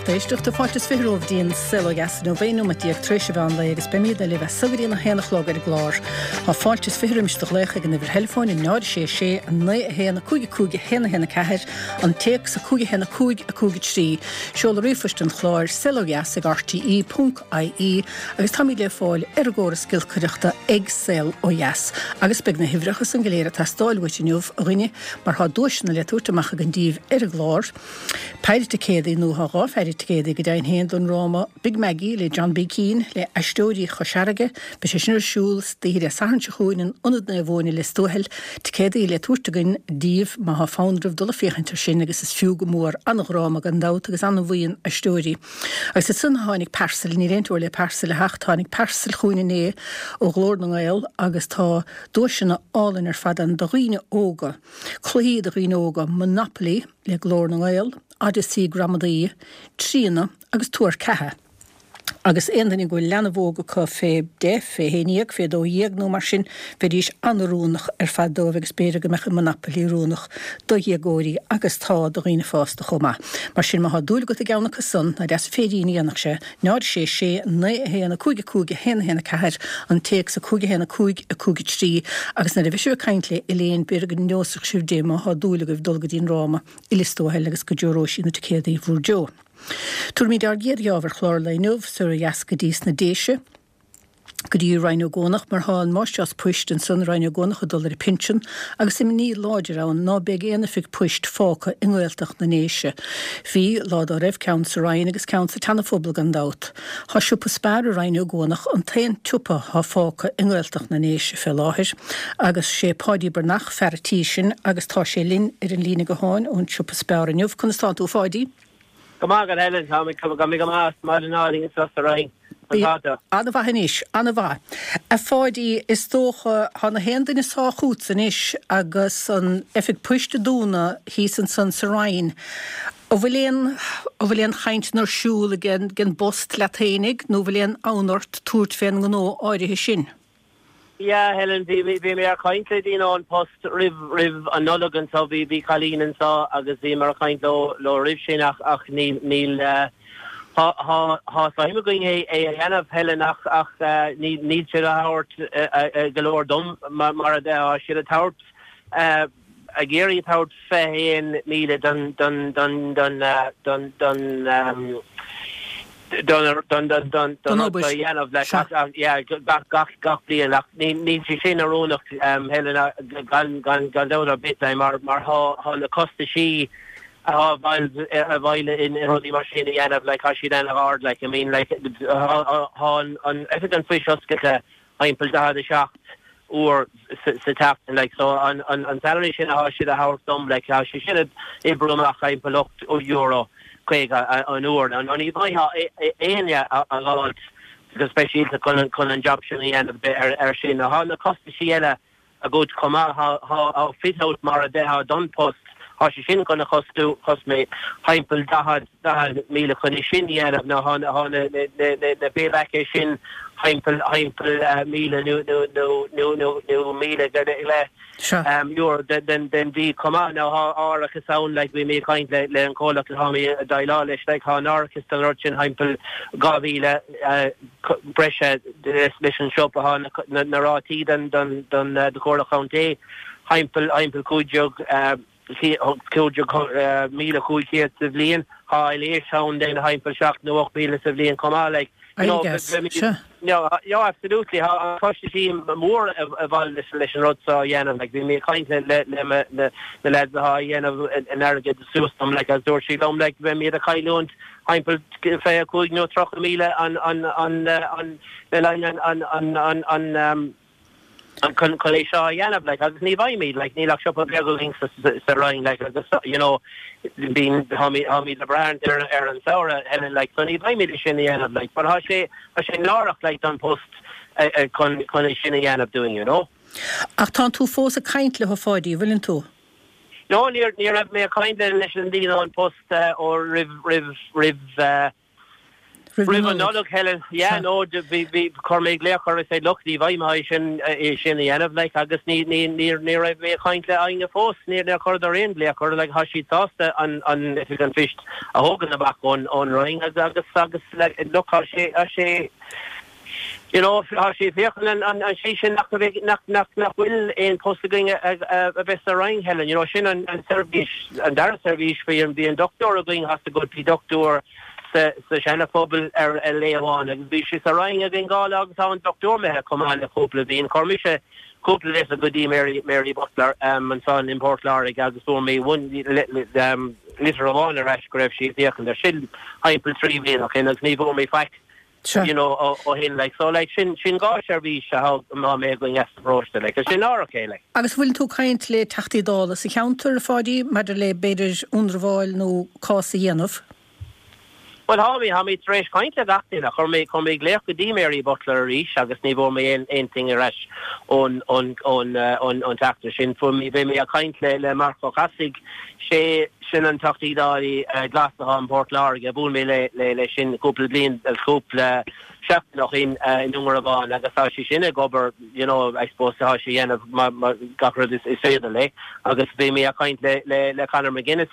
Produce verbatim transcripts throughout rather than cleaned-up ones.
Téisteach de fáilte firóh dín silagas nó bhéú a díag tríise bhean le agus beimiad le bheith sugarí na héanach lágar a glár. Tá fáilte firimiste lécha gan bhar telefóin in náir sé sé an na héanana cúige cúige héna héna ceir an teach sa cúige héna cúig a cúige trí. Seola rifuist an chláir silagas ag r t e dot i e agus tá le fáil ar agóra scilcuireachta ag sil ó yes. Agus beag na hifrachas an goléire tá stáilhait inniuh a rinne mar há dúisna le túirteach a gandíh ar a glár. Peidir céadaí nó há féidir céadaí go dain héan don Roma, Big Maggie le John B. Keane le Aistóirí Chosharige, be sé sinar siúls tíir a sahanse chuoin unad na bhóna le stóhel, te céadaí le túirtegain díomh má há fáindrah dul a féchantar sin agus is fiú go mór annach Roma gan dát agus anna bhuiin Aistóirí. Agus is sun hánig persel ní réintúir le persel le hecht hánig persel chuoine né ó glór na gael agus tá dúisina álan ar fadan do riine óga. Chluí do riine óga Monopoly le glór na gael, Odyssey Gramadaí, Trína agus túir cethe. Agus éandanig go leanahóga có fé de fé héníag fé dó dhéag nó mar sin fé dís anrúnach ar fad dómh agus béire go mecha Monopoly rúnach do dhéagóirí agus tá do riine fásta chomá. Mar sin má dúil go a geanna sun na des féríní anach sé, náir sé sé na héanana cúige cúige héna héna ceir an teach sa cúige héna cúig a cúige trí agus na bheisiú caiintle i léon béire go neosach siú dé má há dúla go dulga dín Ráma i listóheil agus go dúróisií na céadaí bhúr jo. Túr mí dar géad jábhar chlár le nuamh sur a jasca díos na déise, go dtí rhainú gónach mar há an máisteas puist an sun rhainú gónach a dul ar pinsin, agus im ní láidir an ná beag éanafik puist fáca in ghilteach na néise. Bhí lád á raibh count sa rhain agus count sa tanafobal gan dát. Tá siúpa spáir a rhainú gónach an tain tupa há fáca in ghilteach na néise fé láthir, agus sé páidí bernach ferratí sin agus tá sé linn ar an lína go háin ón siúpa spáir an jobh chun stáú fáidí. Gamagan Helen, how me come gamiga mas, Marinari, and Sosterain. Anna bha hanis, Anna bha. A fáidí is tócha hána héandaine sá chútsan is agus an effig puiste dúna hí san san Sarain. O bhfuilíon o bhfuilíon chaint nar siúla gen gen bost laténig, nó bhfuilíon ánort túirt féin go nó áirithe sin. Yeah, Helen, vi vi vi mer kaintle din on post riv riv analogan so vi vi Colleen and so agus vi mer kaint lo lo riv sin ach ach ni ni ha ha ha so him going a a Helen Helen ach ach ni ni should hort galore dum mar da should hort uh a Gary hort fein ni dun dun dun dun dun dun um Dun dun dun dun dun yeah of like yeah gach gach gach blian like ni ni sin arónach um Helena gan gan gan down a bit time mar mar ha ha na costa she ha while while in rodi machine yeah of like how she then hard like I mean like ha on on evident fish us get a I'm pulled out the shot or sit up like so on on on Saturday she how she the house done like how she should have Ibrahim I'm pulled up euro Craig an oor and only by ha area a lot especially the Cullen Cullen job should the end of the air she na ha na cost she a good come out how how fit out mar de how done post how she shin gonna cost to cost me heimpel da had da had mile kunni shin yeah na ha ha the the the payback shin heimpel heimpel mile no no no no no no mile that Sure. Um, you're then then then the come on now how or like a sound like we make kind like and call like how me a dialogue like how Norris still urchin heimpel Gavila uh pressure the mission shop on the Narati then done done the Corla County heimpel heimpel Kujug uh Kujug Mila Kuj civilian highly sound then heimpel shock no Mila civilian come on like you know, guess, but, sure. No, yeah, absolutely. How first you see more of all this selection road so yeah, like we make kind of let them the the lads how you know and are get the system like as door she them like when me the Kylund I'm put fair could no truck mile on on on on the line on on on on um and can call Shaw yeah like as ni by me like ni like shop of links so running like you know being how me how me the brand there Aaron Saura and like so ni by me the shin yeah like but how she how she Laura like on post a con con shin yeah of doing you know ach tan tú fós a kaintle ho fáidí willen tú no near near me a kind of listen on post or riv riv riv uh River Nollock Helen, yeah, no, we we Cormac Laker said, look, the vibe my shin shin the end of like I guess near near near near me kind of eyeing a force near the corridor in Laker like how she tossed on on if you can fish a hog in the back on on running I guess I guess like look how she how she you know how she vehicle and and she should knock knock knock knock will in post going a a best running Helen you know shin and and service and their service for being doctor going has to go to doctor sa sa Shanna Phobal er Leon and be she's a running again gal og sound doctor me come on a couple of being Cormisha couple of a good Mary Mary Butler um and son in Port Laurie gal so me one um literal on a rash grave she vehicle there shield hyper three being okay and niveau me fact Sure. You know, or, or him like so, like shin shin gosh, are we how mom are going as approach like a shin are okay like. Agus will to kindly tachti dollars a counter for the madele beiders underval no cost enough. Well, how me how me trash kindly that in a come come glare could Mary Butler reach agus niveau me anything rash on on on uh, on on tactor shin for me be me a kindly le Marco Cassig she shin an tachti dali glass on Port Laurie a bull me le le shin couple blin a couple chef noch in in Ungarvan agus how she shin a gober you know I suppose how she end of my got this is say the le agus be me a kindly le le Conor McGuinness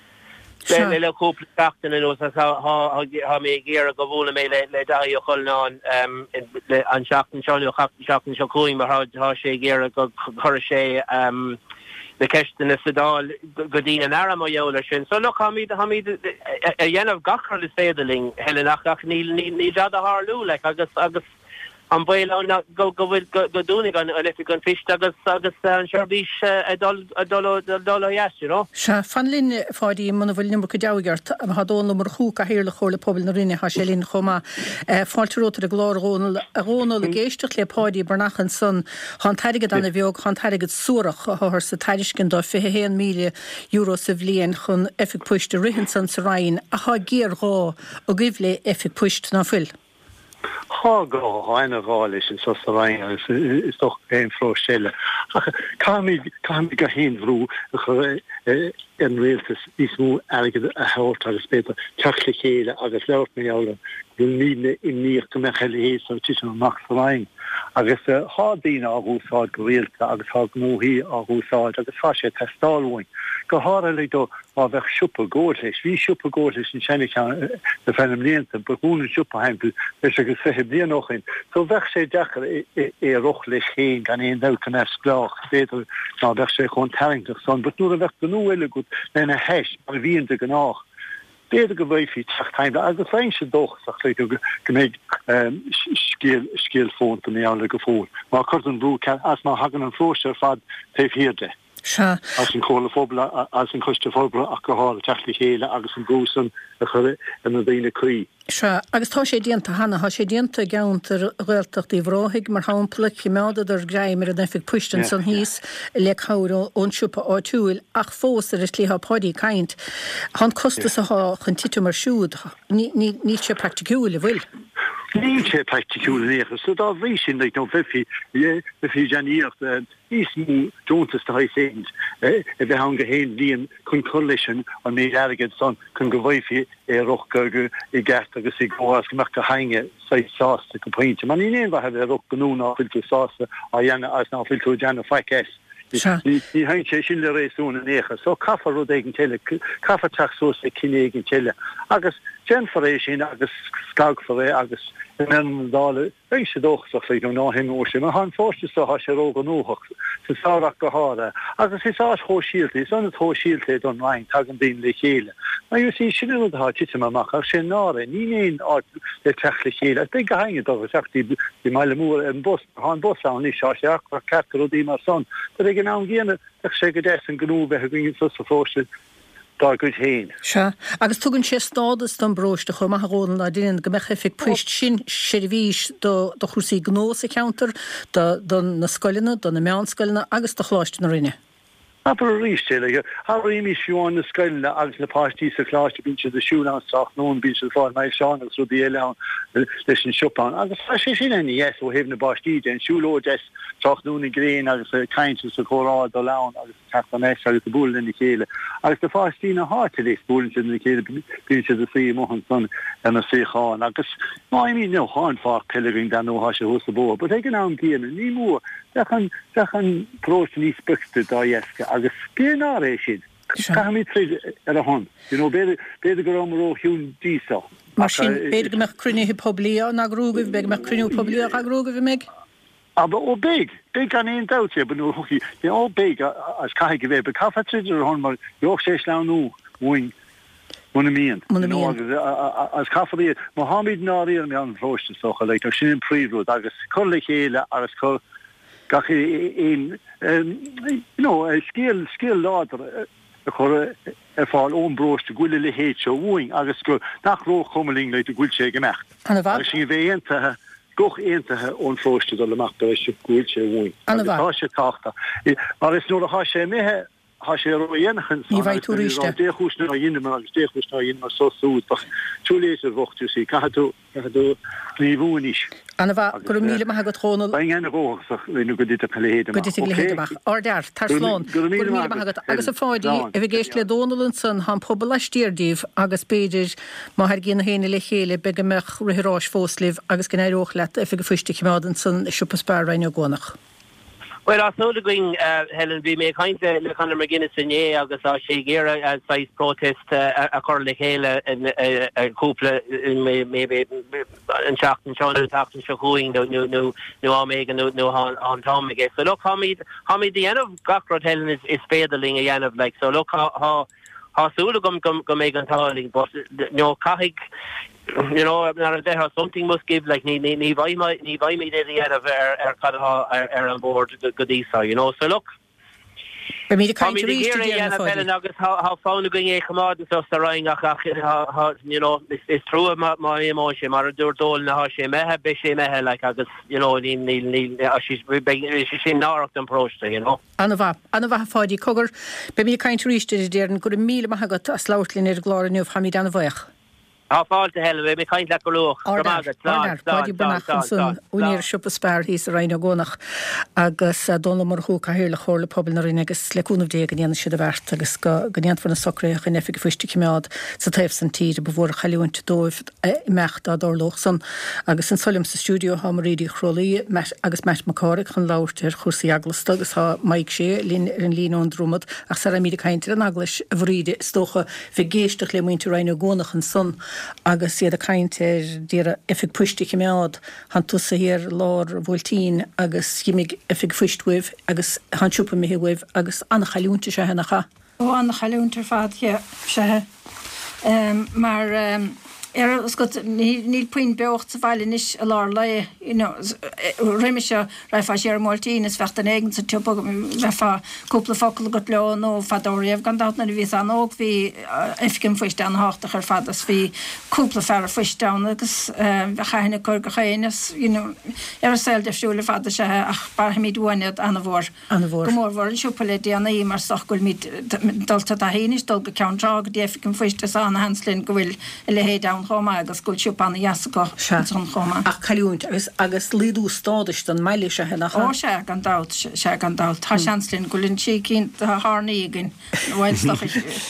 le le couple captain and also how how how me gear go vole me le le dario colnon um an shaften shonio shaften shokui mar how how she gear go corche um the question is all godin and aramoyola shin so look how me how me a yen of gachar is fedeling helenach ach ni ni jada harlu like I guess I guess am boil on go go will go doing on if you can fish agus agus sure be a dol a dollar dollar yes you know sha fanlin for the monavil number kjawgert had on number hook a hele chole pobl na rinne hashelin choma faltrot de glor ronal ronal geistig le party bernachen son han tadige dan viog han tadige surach har se tagisken do fe hen mille euro sevlien chun effik pushed rihenson serain a ha gear ra og givle effik pushed na full Ha go eine Rolle in so rein is doch ein Frostelle. Kann mir kann mir gehen ru en realtes is mo eigenlijk a halt als beter tachlichheden agus laut mir alle wil nie in nie te mechele so tussen macht rein. Agus ha dien a rosa gewild agus ha no hier a rosa agus fasche testalwing. Go harle do a weg super goed is. Wie super goed is in China de fenomeniente begonnen super hempel is er gesehen nog in. Zo weg ze dacher e rochlich geen kan een duikens klaag. Beter nou weg ze gewoon telling toch son, but nur weg nu hele goed. En een hash, maar wie in de genaag. Beter geweefie zegt hij dat de Franse doch zegt hij ook gemeet skill skill phone te neerlijke voor. Maar kort een broek als maar hagen een voorstel van heeft hier de. Sha as in cola phobla as in costa phobla alcohol tachli hele agus in gosen a chore en a dine kui Sha agus tá sé dienta hanna ha sé dienta gaunter réiltacht í bhráthig mar hápla chimeada ar greimer an effik pushtan san hís le chauro ón siúpa á túil ach fós ar is líha pádi kaint han costas a ha chun titu mar siúd ní ní ní sé practicúil bhfuil Ní sé practicúil neer so da vísin leit no fifi fifi janiert is mú Jones ta séint e be han geheen líon kun coalition an mé agad son kun gohaifi e rochgurgu i gert agus i goas gemerk a heinge seit sáste komprinte man in een had rock genoen fil sáste a jenne as na fil janne fekes Die hein sé sin le réún necha so kaffer ro gin telle kaffertach so se kinégin telle agus genforéis sin agus skagforé agus en dale se doch so fé ná hin ó sem han forste so ha se roga nóch se sáach go hare agus is á hósíilte son hósíilte on rein tagan din le chéle ma you see sin ha ti mach sé náre ní éon á de techle chéle de go haine do die die meile moer en bos han bos an ní se ke dí mar son gin an géne sé go des an gno be gin so fóste da gut heen. Se agus tugann sé stádas don broiste chu maithrónan a dine go mecha fik puist sin sérvís do do chusí gnós counter don na scoilena don na meánscoilena agus do chláiste na rinne. Aber richte har imi fiú na skeilne agus na pátí sa chláiste bin de siúlanach nó bin se fá mei seán ru dé leis an siúpan. agus sé sin en yes ó hef na bátí en siúló des troch nóna gréin agus kainte sa chorá do lán agus te me agus de búl in die chéle. agus de fátí na harte leis búlin in de chéle bin se de sé mohan son en a séán agus má mi no háin fá pellegrin den nó ha se ho bo, but ik an gé ní moor. Dechan dechan próst ní spiste dá jeske agus spéná éis siid. Ca mí tríd ar a hon. You know, beidir beidir go amró hiún dísa. Mar sin beidir go meach crunne poblí na grúgah, be meach crunú poblí a grúgah meg? Aber ó big, big an éon dáte, ben nó hoki, de ó big as cai go bhéh, be cafa tríd ar hon mar joch sééis le nó muin. Muna mian. As cafaí Mohammed náí me an próiste socha leit ar sin príomhrú agus chola chéile agus cho gach een no skill skill later chore er fall onbrooste goele le heet zo woing agus go nach roog kommeling uit de goeltje gemacht sin we ente goch ente onfrooste dat macht is je goeltje woing je tachta maar is no ha sé mehe ha sé roienchen degus na jinde maar degus na jin maar so so tolezer wocht sé ka do do niveau is Anna bha gur míle mai go trónal enne bóach nu go dit a peléide or der tarslán agus a fáidí a bheit géist le Donaldson san han pobl leistíirdíh agus péidir má haar gin héine le chéile be go meach ruhirrás fóslih agus gan éireoch le a fi go fuiste cimádan san siúpa spáirrein ó gonach. Well, as no going, uh, Helen, we make kind of the Conor McGuinness in ye, agus a she gira as size protest uh, a curly hele and a couple maybe in Shaft and Sean and Taft and Shahuing no no no no Omega no no on on Tom again. So look how me how me the end of Gockrod Helen is is failing again of like so look how how how Sula gum gum gum Megan Tarling but no Kahig. You know, there something must give like ni ni ni vai mai ni vai me the end of er er kind of er on board Godisa, you know. So look, I mean, the kind of reach to the how how found going a come out and so starring how you know it's, it's true my my emotion. Mar dur dol na she me have be she me like agus you know ni ni ni she's she's in North and Prost, you know. Anna Anna fádi cogur be me kind of reach to the dear go mile ma got a slaughtlin er glór nu ha mi dan voich. How far to hell we kind like loch unir siúpa spár hís a rein gonach agus donna mar hú cahéle chóle pobl agus leúnmh dé gan si a bhert agus ganant fan na socréach in effig fuiste cimad sa taobh san tíide bhór chaúint dóibh mecht a dorloch san agus an solim sa stúdio ha mar réí chrolaí agus meist macáric chun láirtir chósaí aglas agus ha maiid sé lín ar an líón drúmad ach sa mí caiintear an aglas a bhríide stocha fi géisteach le muinte rein gonach an son agus siad a caintear díra effig puiste cimad han tusa hir lár bhiltín agus gimig effig fuistwih agus han siúpa mihih agus anna chaúnta se henacha. Ó anna chaúntar fad se mar er os got níl puin beocht sa bhaile is a lár le you know riimiise rafa sé Martin is fecht an eigen sa tupa rafa cúpla focail got le nó fadóíh gan dat na ví an óg hí ifcin fuiste an háach ar fadas hí cúpla fer fuiste agus chaine chu go chéanas you know ar sel dersúle fada se ach bar mí dúinead anna bhór anna bhór gomór bhór siúpa le déanaí mar sochgul mí dalta a hénis dul go ceanrá dé ifcin fuiste sa anna hanslinn go bhfuil le héad choma agus go siúpan jaasco an choma. Ach chaúint agus agus lídú stádas an meile se hena. Ó se gan dat se gan dat tá seanslinn golinn si cin hánígin bhilstoch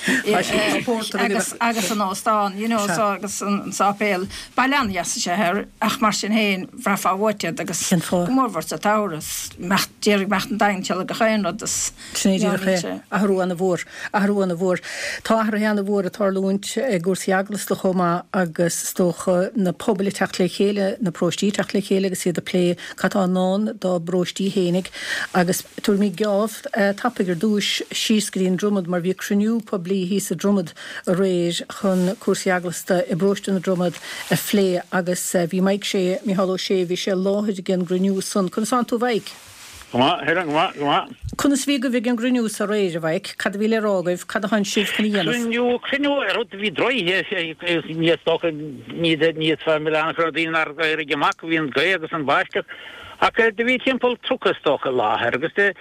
agus agus an ástán you know so agus an sapéil bailán jas se her ach mar sin héin bhrafa bhte agus mórhar sa táras mecht déir mecht an dain teala go chéin das snéidir a hrú an bhór a hrú an bhór tá ar heanna bhór a tarlúint gúsaí aglas le choma agus stocha na pobl teach le chéile na próstí teach le chéile agus siad a lé catá nán dá bróstí hénig agus túr mí geáft tappigur dúis síoscrín drumad mar bhí cruniú poblí hís a drumad a réir chun cuasaí aglasta i bróiste na drumad a phlé agus bhí maiid sé mí halló sé bhí sé láthid gin gruniú sun chun san tú bhaig. Gma, heran gma, gma. Kun is vígu vi an gruniú sa réir bhaig, cad vi le rágaibh, cad a han sif chun dhéanamh. Gruniú, gruniú, er rud vi droi, ní stocha ní ní tfa milán chur dín ar gair gemak, vi an gair agus an báisteach, ac de vi timpol truca stocha láher, agus de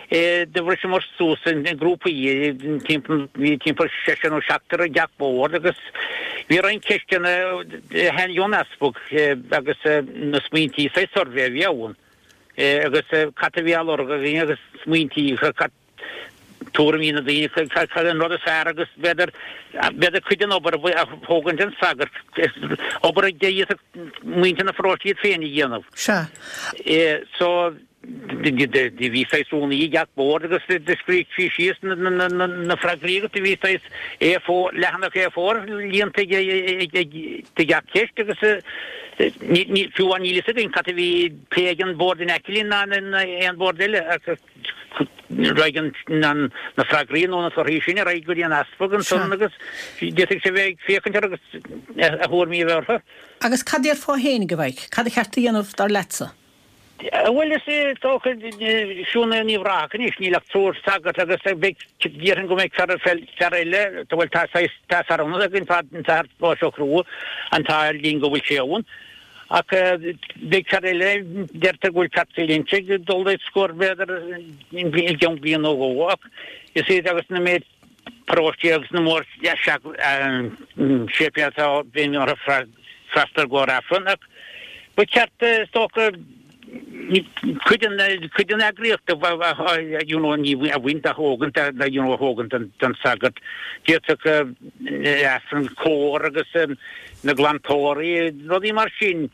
de bhar sem mar sús in grúpa í timp sean ó seachtar a deachbór agus bhí ein ceistena hen Jonasbog agus na smíntí sé sorvé bheún agus catahíal orga agus smíntí túmína daine an rud a fear agus beidir beidir chuidir obair a hógan den sagar obair a dé muinte na frátíad féinnig dhéanamh. Se. So de ví seis úna í deach bór agus de scrí fi síos na fragrígat de ví seis é fó lehannach é fór líonanta de deach ceist agus ní fiúan ílis a gin cat bhí pégan bórdin ecilín an bórdile Reagan na fragríon óna thorhí sinne ra go an asfog an son agus dé sé bheith féchan agus a thuirmí bhhartha. Agus cadéir fá hénig go bhaid, cad cheartta dhéanamh dar letsa? Well is tócha siúna ní bhrácan is ní le trúr sagat agus dían go méid fer fer eile bhfuil tá arna a gin tá báiseochrú an tá lín go bhfuil séún. Ac big carele derta gul catsilin cheg dolda skor beder in jong bien no walk you see that was na me projects no more ja shak shepia ta ben or faster go afon but chat stock couldn't couldn't agree to you know ni winter hogan that you know hogan dan sagat getok afon core agus na glantóri rodi mar sin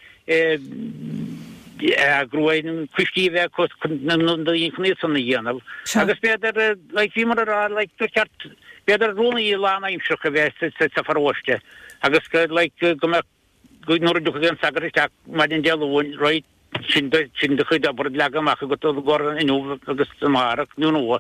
groin kuistíve kos na infinitna dhéanamh. Agus beidir like vi mar like tuart beidir rúna í lána imsúcha bheit sa faróiste. Agus go like go go nóir du gan sagarteach mar den dealhún roi sin sin de chuid a bord legamach go go inú agus marach nú nó.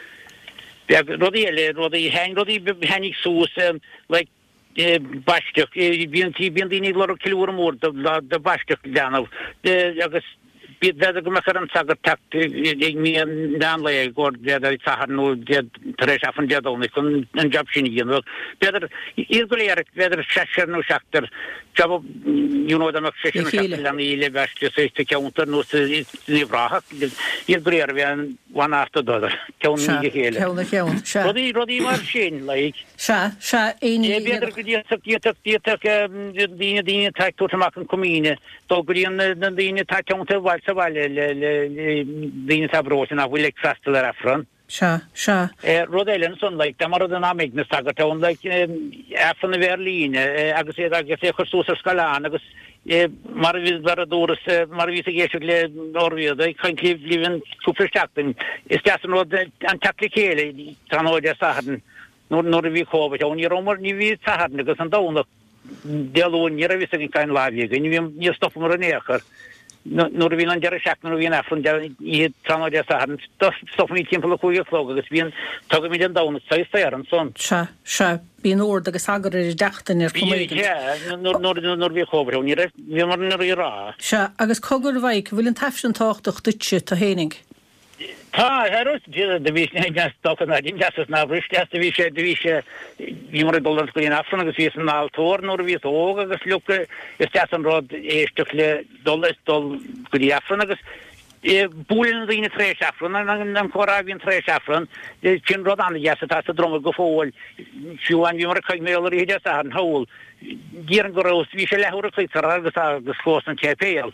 Rodí eile rodí hen rodí hennig sús like Basteach bíon tí bíon daoine le kilúr mór de basteach leanamh agus bí go mechar an sagar tacht ag mí an le ggur beidir taharnú taréis afan deadolna chun an job sin dhéanamh. Beidir ír go léir beidir seir nó seachtar job you know amach sé an íle bheiste séiste ceúntar nó ní bhráthach ír go léir bhí an bhain afta dodar ceann ní chéile. Ceanna ceann, se. Rodí rodí mar sin le. Se, se éine beidir go díach díach díine díine teúach an comíine dó go dtíon na díine teúnta bhhail sa bhile le díine tabrósin a bhfuil ag freistal ar afran. Se, se. Rud eilen son like da mar an amig na sagatón like afan na Berlíne agus é agus é chusúsar scaláin agus mar ví ver dúras mar ví a géisiú le Norvíad ag chuin líf lífin cúplasteachtain. Is deasan rud an teachla chéile tróide sahadan nóir nóir bhí chóbait ón í romar ní bhí sahadan agus an dánach dealún ní a ví a gin cain lábhíag ní stop mar an éachar. Nóir bhín an dear seach nó bhíon afran í tróide sahadan stopní timppla chuige chlóg agus bhíon tugad mí an dánach seis ar an son. Se, se. Bíon ór agus agar ar deachtain ar chumaigen. Nóir bhí chóbait ón ní bhí mar na rá. Se, agus cogur bhaid bhfuil an taifsin táchtach duitse tá hénig. Tá heros de ví sto na din just na brist de ví sé de ví sé vi mar dollar go in afran agus ví an altor nor ví óg agus lukke is an rod éistukle dollar stol go í afran agus búlin díine tréis afran an chorá vín tréis afran sin rod an jas tá a drom go fóil siúan vi mar chuig méler hé an hol Gé an go ví sé lehor agus agus fós an tepéel.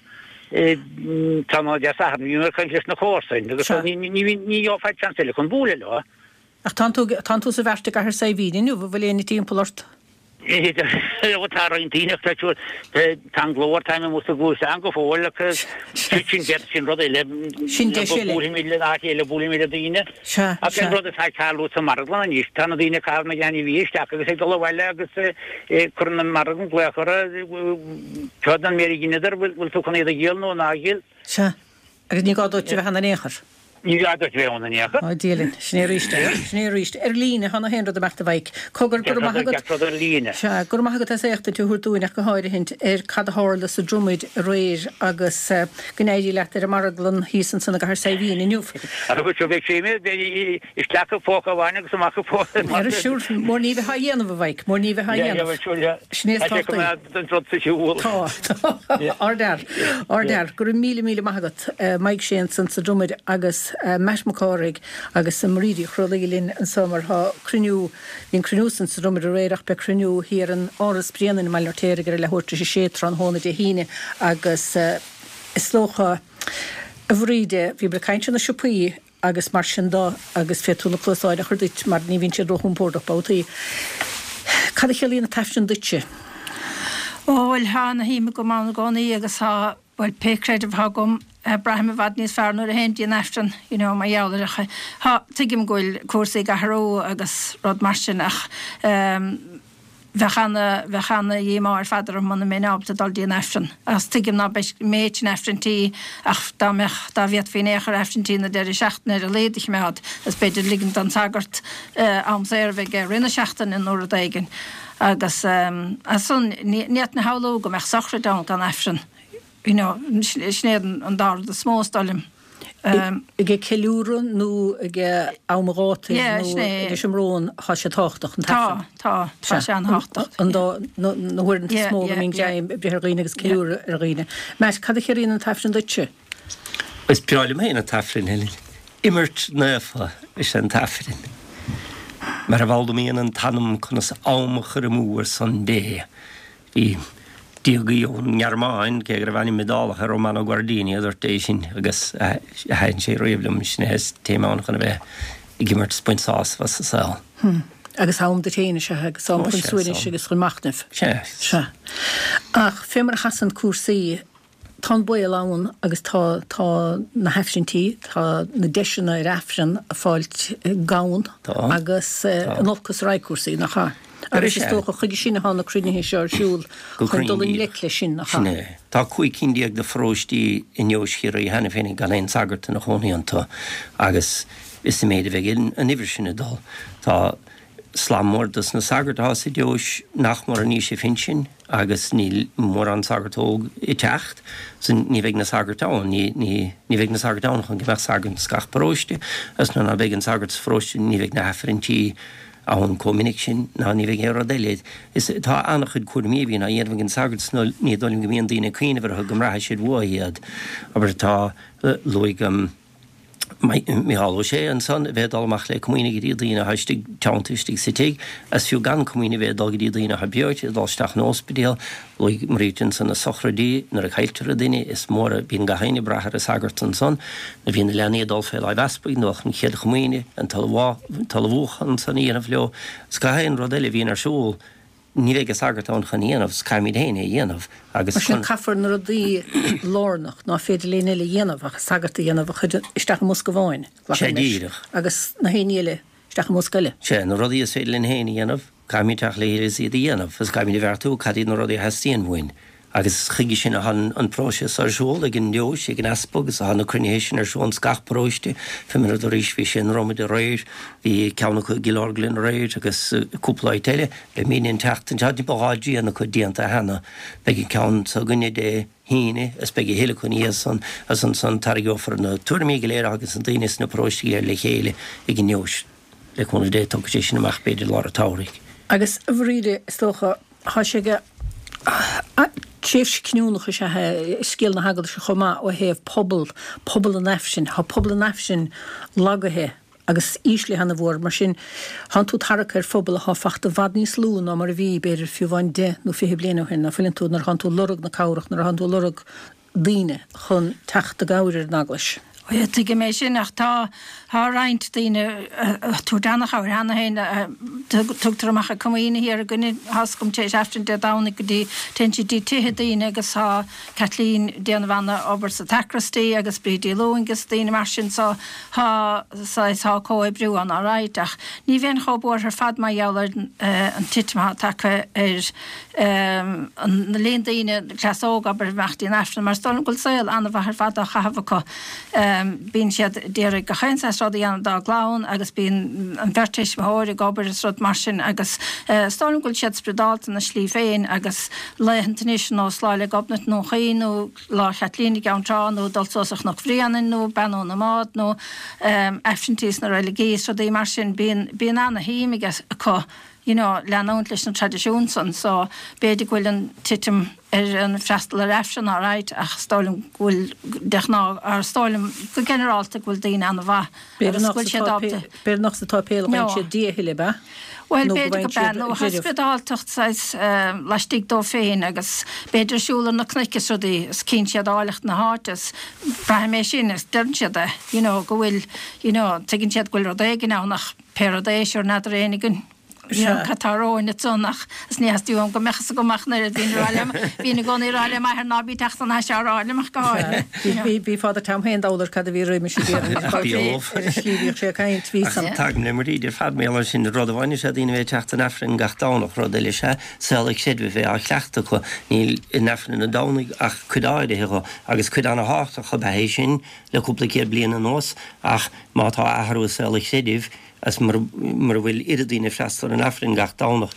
Tá de san mí chuis na chósain, agus ní áfeid chansile chun búla le. Ach tanú sa bherte ar sa bhíú bh bhfuil éana tímpairt. tá in tíach leú tan glóir taim mu a bú an go fóil sin de sin rud eile sin míle éile búla mí a díine a rud a chaú sa marlan níos tanna díine cána gceanní víiste agus é do bhile agus chuna margan gléchara chu an mé ginidir bhfuil tú chuna a ggéal nó nágéil. Se agus ní gáúte bheit hena néchar. Ní bhéna necha? Á dílinn sné ríiste sné ríiste ar lína hana hen a meachta bhaig. Cogur gur lína. Se gur maigad a éachta tú dúine go háir hint ar cad hála sa drúmuid réir agus gnéidir le ar marglan hísan sanna gar sa bhíon inniuh. A go beh séime is lecha fóca bhhaine agus amach fó. Ar siúr mór ní bheith dhéanamh bhaig, mór ní bheith dhéanamh. Sné Tá Ardar Ardar gur mí mí maigad maig sé san sa drúmuid agus meis macárig agus sa maríí chrolílinn an samar ha cruniú hín cruniúsan sa rumir a réireach be cruniú hir an áras brianan meillartéir gur le hurta sé sétra an hóna de híine agus is slócha a bhríide bhí bre caiinte na sipaí agus mar sin dá agus féúna plusáid a chudit mar ní vín sé rochúmpórdach bátaí. Cad ché lína tefsin dute? Óhfuil hána híime go mána gánaí agus há bhfuil pécréidir hagum brahim bhd níos fearnú a héntí an eftan you know, mai jaalacha. Tá tuigim gúil cuasaí gaharó agus rod mar sin ach um, bhechanna dhé mar fadar man mé ábta dal díon eftan. As tuigim ná méid an eftantí ach dá meach dá bhíad fé échar eftantí na deir seachtain ar a léidir mead as beidir ligint an tagart uh, am séirvig rinne seachtain in nóra daigen. Agus um, as son níat na hálóga meach sachra da gan eftan. You know, snéan an dar de smóstallim. Ige ceúran nó ige ámaráta nó sem rón há sé táchtach an tá tá tá sé an háchtach. An nóhuiir an smó ming déim brethir riine agus ceúr a riine. Meis cad chéirí an tefrin dute? Is peálim héna tefrin helin. Immert nefa is an tefrin. Mar a bhálda míon an tanam chunas ámachar a múr san bé. Bhí díagaíon nearmáin ché gur bhaine medálach a Romano Guardini a dúirtééis sin agus hain sé roiomhlam sinnéis téánnach an bheith i gimmart spointás was sa saoil. Agus hám de téine se agus sam chun suúine agus chun machnah. Se. Ach fémar a chasan cuasaí tá buil lán agus tá tá na hefsintí tá na deisina ar efsin a fáilt gán agus an opcas raicúsaí nach cha. Agus is tócha chuige sinna hána crunne seir siúil chun dulin lecle sin nach cha. Tá chuig cindiaag de fróistí in Jooschiir i hena fénig gan éon sagart na chónaíonta agus is méide bheith an iver sinna dal. Tá slámmórdas na sagart há sa Joos nach mar an ní sé fin sin agus ní mór an sagartóg i techt san ní bheith na sagartán ní ní bheith na sagartán chun gibeh sagart scach paróiste as na bheith an sagart fróiste ní bheith na hefarintí a hon cominic sin ná ní bheith ar a déileid. Is tá annach chud cuairmí bhíon a dhéanamh an sagart nó ní dólim go bhíon daoine cuioine bhar go mraithe siad bhuaíad aber tá luig um, Mihalló sé an san bheith almach le cumíine go dtí daoine haistigh teantaistigh sa teig as fiú gan cumíine bheith dal go dtí daoine ha beoit dalsteach an ospidéal luig marítin san na sochradí nar a chailtar a daine is mór a bhíon gahaine brachar a sagart an san na bhíon leanaí dal fé le vespaig nó an chéad cumíine an talmhúchan san íanamh leo scahain rodéile bhíon ar siúil ní bheith sagart an chan dhéanamh scaimid héine dhéanamh agus sin caafar na rodí lárnach ná féidir léine le dhéanamh a sagart a dhéanamh chud isteach mus go bháin. Sé díirech. Agus na héile isteach mus goile. Sé na rodí is féidir linn héine dhéanamh caiimteach le héidir iad dhéanamh agus caiimid bhhartú cadí na rodí heastíon bhain. Agus chuigi sin a han an próses ar siúil ag an Joos ag an Espog agus a han na crunéisisin ar siúil scach próiste fimar a doríis bhí sin romid a réir hí ceanna chu gilorglinn réir agus cúplaid teile be míon techt an teadí báidí anna chu díanta hena beigi ceann sa gunne dé híine as beigi héile chun níos san as an san tarigofar na tuairmí go léir agus an daoine na próiste ar le chéile ag an Joos le chuna dé tu sé sin amach beidir lá a táraigh. Agus a bhríide istócha há sé go Séfs cnúnacha se scéal na hagad se chomá ó héamh pobl pobl an efsin, há pobl an efsin lagathe agus ísle hena bhór mar sin han tú tarachar fphobal há fachta bhd níos lún ná mar a bhí beidir fiú bhain de nó fi bliana hin na fillin tú nar han tú lorug na cabhraach nar han tú lorug daine chun teachta gabhir naglas. Ja tuige mé sin nach tá há reint daine tú danach á hena héine tugtar amach a cumíine hir a gunne hascom tééis eftin de dánig go dtí tensi dí tuthe daine agus há Kathleen déana bhana obair sa tacrastí agus brídí loingus daine mar sin sa há há có brú an áráiteach. Ní bhéon chobúir ar fad mai jouler an titma take ar na léon daine glasóg aber mechtí an eftin mar stolan goil saoil anna bheit ar fad a chahabhacha bín siad déir go chéinsrádí an dá glán agus bín an vertéis mthir gobar is rud mar sin agus stálim goil siad spredálta na slí féin agus leihantanis nó sláile gobnat nó chéú lá chalínig an trá nó dalsóach nach bhríanan nó benó na mád nó efsintís na religéis so dé mar sin bíon anna híimigus có you know, leanúint leis an tradiisiún san, so beidir bhfuil an titim ar an freistal ar efsin áráid ach stálim bhfuil deachná ar stálim go generálta bhfuil daoine anna bha. Béir nach sa tá péal sé díhiile ba? Well, beidir go ben, nó hospedáltacht sais leistig dó féin agus beidir siúlan na cnicus rudí s cín siad álacht na hátas braim mé sin is dyrn siad e, you know, go bhfuil, you know, teginn siad gwyl rodégin á nach perodéis o'r nadar einigin. Ja, Kataróin et sonnach, as ní hasú go mechas go machnar vín rálim, vín go í rálim mai na bí teachtan ha se rálim ach gáil. Bí bí fáidir tam hen áidir cad a bhí roiimi sé slíhíh sé caiint ví. Tag nemmerí idir fad mé sin rodhhaine sé dtíine bhéh teachtan efrin gachtáach rodile se seleg séad bh bheith a chleachta chu níl nefrin na dánig ach chudáide go agus chud anna háach chu behééis sin leúpla céir blian an nós ach mátá aharú seleg sédih as mar mar bhfuil iridíine freistal an efrin gachtáach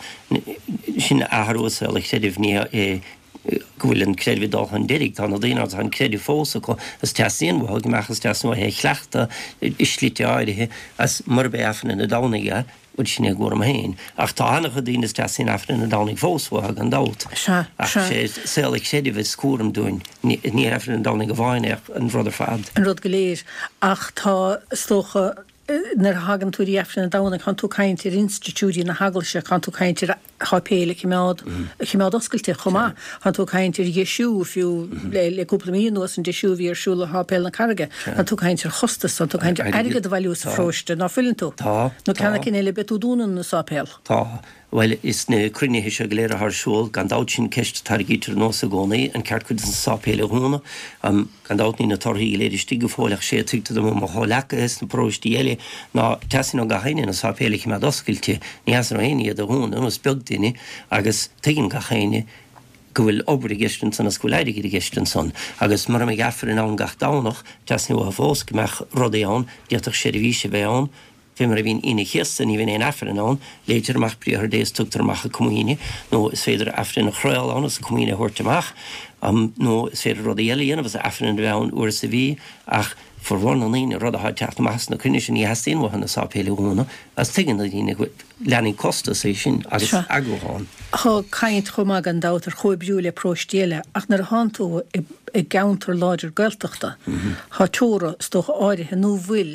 sin aharúsáleg sédih ní é gohfuil an crédhí dáchan dérig tá na dtíine an crédhí fósa chu as teíon bhil meachchas teú hé chleachta islíte áirithe as mar be efan na dánaige ud sinna gom héin. Ach tá annach a dtíine teín efan na dánig fósha an dát. Ach sé séleg sédih is cuam dúin ní efan an dánig go bhhaine an rudidir fad. An rud go léir ach tá stocha nar hagan túí efrin na dána chu tú caiintir institúí na hagalse chu tú caiintir chapéile chiméad chiméad oscailte chumá chu tú caiintir dhéisiú fiú le cúpla míú an deisiúhí ar siúla hapéil na carige an tú caiintir chostas an tú caiintir aige bhhaú sa fróiste ná fillin tú. nó cena cin éile betú dúnan na sápéil. Tá. Well, is na crunithe se léir ar siúil gan dát sin ceist targítar nó a gcónaí an ceart chud an sápéile húna am gan dátní na torthaí léidir stig go fáileach sé tuigta do má hálecha is na próistí eile ná tesin ó gahaine na sápéile me doscailte ní heas an aine a húna nó beag daine agus tuiginn gachaine go bhfuil obair gistan san a scoileidir gistan san agus mar me gafar in an gach dánach teasní ó a fós gomeach rodéán diaach sé bhí sé bhéán Fé mar a bhín ina chéastan í bhín éon efrin an, léidir amach bríothar dééis tugtar amach a cumíine, nó is féidir efrin a chráil an as a cumíine thuirteach, um, nó is féidir rud a dhéalaíana bhs efrin bheann uair sa bhí ach for bhna líine rud a háid teach meas na cune sin ní heastíon bhna sápéile húna, as tuigeann na dtíine leanaí costa sé sin agus agóháin. Tá caiint chumá an dátar chuibbriú le próistéile ach nar háú i gaantar láidir gailteachta, Tá teóra stocha áirithe nó bhfuil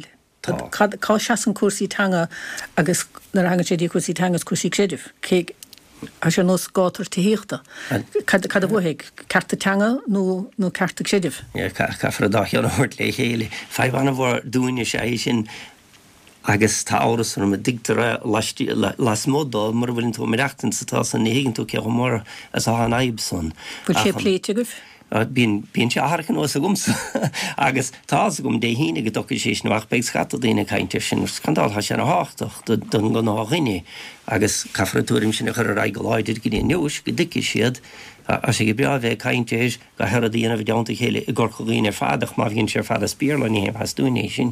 Cá seas an cuasí tanga agus nar hanga sé dí cuasí tangas cuasí crédih cé a sé nós gátar tííochta. Cad a bhhéig carta tanga nó nó carta crédih? Cafra dáan hort le chéile. Fáh anna bhór dúine sé é sin agus tá áras an a digtar las módá mar bhfuiln tú meachtain satá san néhégann tú ce mór as á an aibson. Bfuil sé pléite goh? Bín bín se harchan os a gumsa agus tá gom dé híine go docha sé nach beag scata daine caiintir sin scandál ha sé na háach don go nághine agus cafraúrim sin chu ra go láidir go dé neus go dici siad a sé go beá bheith caiintéis go her a dhéanamh deanta chéile i ggur choíine fadach má bhíonn sé fad a spíorla ní has dúné sin.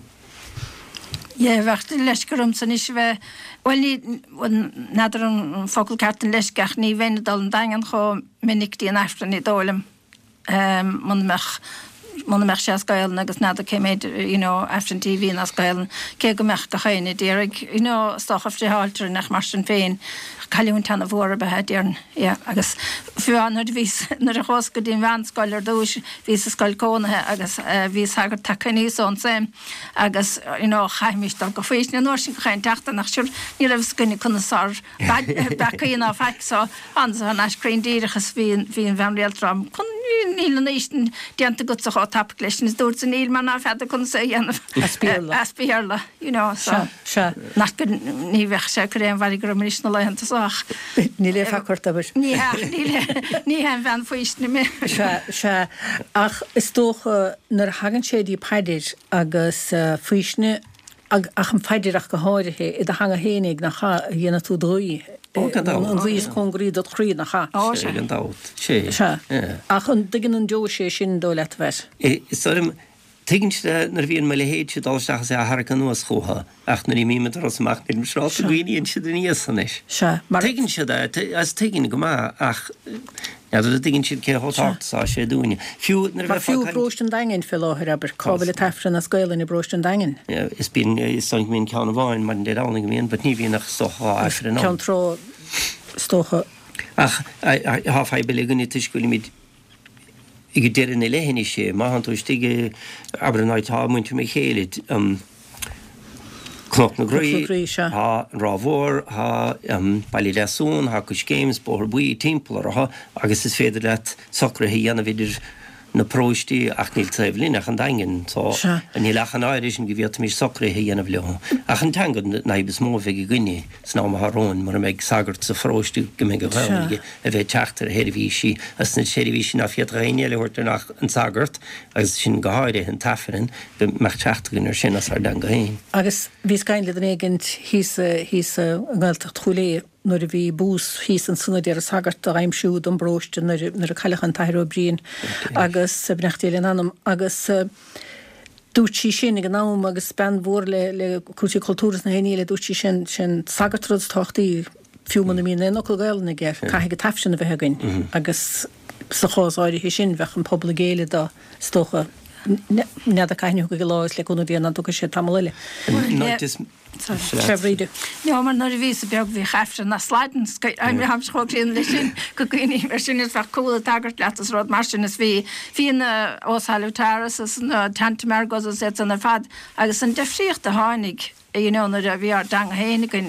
Ja, bhecht leis gom san is bheith well ní nadidir an focail cartan leis gach ní bhéinedal an dagan cho minic dí an efran í dólam. Um, man mech man mech sé scail agus nada cé méid you know, eftir an T V na scail cé go mech go chaine déireg you know, stoch af háiltar nach mar sin féin caiún tanna bhór bethe déarn yeah, agus fiúanir vís nar a chós go dín bhanscoil ar dúis vís a scoil cónathe agus uh, vís hagur takeí son sem agus you know, chaimiistal go fééis na nóir sin chain teachta nach siúr ní rah scinine chuna sár becaíon á feicsá an an eiscrín díirechas hín hín bheimréaltram chun níl an éisten dianta go á tap leisin is dúirt san níl man á feidir chun sé dhéanamh aspíarla you know so nach go ní bheith sé chu réon bharí go maris na leihananta ach ní le facuirt abis. Ní ní hen bhean faoistna mé. Se ach is tócha nar hagan sé dí peidir agus faoisne ach an feidirach go háirithe i d hanga hénig nach dhéana tú dóí. An bhís chungraí do chrí nach cha. sé an dát sé. Ach an digan an joo sé sin dó le bheits. Is Tuiginnte nar bhíon me le héad se dáisteach sé a Harcha nuas chótha ach na í míime rasach ní mrá gooíonn si den níos san is. Tuigginn se as tuigginn go má ach tuigginn siad cé hátáchtá sé dúine. Fiú fiú brosten dain fi láthir aber cábal tefran a scoilen i brosten dain. Is bín is san mín ceanna bháin mar dé dánig míon, but ní bhíon nach soá efrin. Ceanrá stocha. Ach ha fai beleggan í tuisgúil míid i go deireann na lehanní sé, má an túistige aber an áidtá muinte mé chéad Cloch na Grí, ha ráhór, ha bailí leasún, ha cos games, bóthar buí timppla ha agus is féidir leat socra hí anna viidir na próistí ach níl taobhlín ach an daingen tá an níl ach an áiris an gibhiad mí socra hí anna bhleon. Ach an tangad naibs mó bheith i gine sná a rón mar meid sagart sa fróistú go mé go bhhaige a bheith teachtar a heirhísí as na séirhísí na fiad réile huirtar nach an sagart agus sin goáide an tafarin be meach teachtagan ar sin as ar dan go héin. Agus bhís gain le an éigent hís hís an gáilteach trúlé nuair a bhí bús hís an sunna déar a sagart a aimimsúd an bróiste nar a chailech an tairú brín agus bnechtéile anam agus dútí sin ag an nám agus spen bhór le le cútí cultúras na héile dútí sin sin sagartrod tochtaí fiúman na mí énocail gailna ggéir caiigh go taifsinna bheit againn agus sa chásáide hí sin bheith an pobl géile dá stocha nead a caiinú go láis le gúna bhíon an tucha sé tamile. Trefríide. Ja, mar nar ví a beag vi chefre na sleiden mé ham schogin lei sin go goine ver sin ver cool dagart letas rod mar sin is vi fi os halutaras as na tantemer go set an fad agus an defriocht a hánig you know na vi ar dang hénig in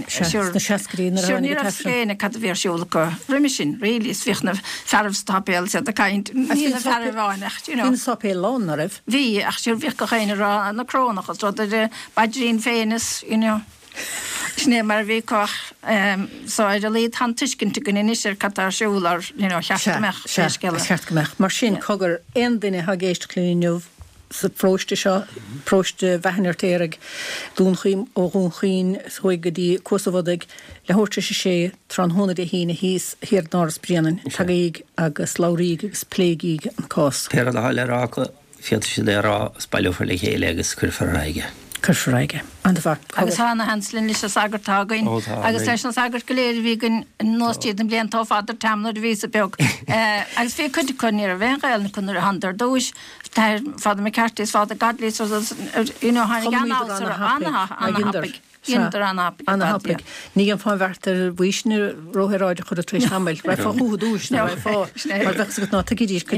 sure kat ver sjolke remission really is vich na ferfstapel set a kaint fervanecht you know sapel lánarf vi ach sjur vir go géine ra na kronach so de badrin fénis you know Sné mar bhí coch sáid a líad han tuiscinnta gon inisir catar siúlar cheartmeach cheartmeach mar sin cogur aon duine ha géist clúinniuh sa próiste seo próiste bhehanartéireg dúnchaím ó gúnchaín chuig go dtí cuasahadaigh le thuirte sé sé tran honna de hína híos hir náras brianan tagaíg agus lauríg agus pléigíg an cás. Péir a háile rá fiad sé dé rá spaileofer le chéile agus curfaráige. Curfaráige. Agus hána henslinn lís a sagartágain agus leis an sagart goléir bhí gon nóstíad an blion táfadar tamnar ví a beag. Agus fé chuide chuníar a bhéin gailna chunar a handar dúis Tá fada me cartis fada gadlís you know hána ganálsar anhapig. Indar anhapig. Ní an fáin bhartar bhuiisnir rótharáide chud a tríéis hamill, ra fá chuúdúis na ra fá mar bheitsa go ná taidís chu